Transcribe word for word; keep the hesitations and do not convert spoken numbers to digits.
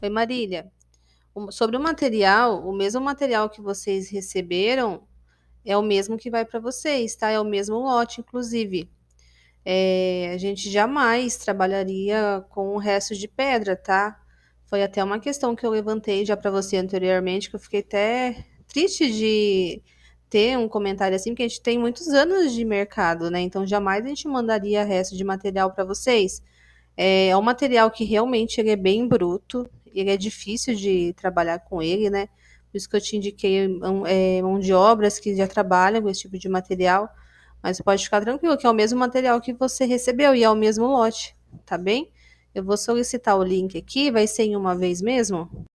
Oi, Marília. O- Sobre o material, o mesmo material que vocês receberam é o mesmo que vai para vocês, tá? É o mesmo lote, inclusive. É, a gente jamais trabalharia com o resto de pedra, tá? Foi até uma questão que eu levantei já para você anteriormente, que eu fiquei até triste de ter um comentário assim, porque a gente tem muitos anos de mercado, né? Então jamais a gente mandaria resto de material para vocês. É, é um material que realmente ele é bem bruto, ele é difícil de trabalhar com ele, né? Por isso que eu te indiquei um, é, mão de obras que já trabalham com esse tipo de material. Mas pode ficar tranquilo que é o mesmo material que você recebeu e é o mesmo lote, tá bem? Eu vou solicitar o link aqui, vai ser em uma vez mesmo?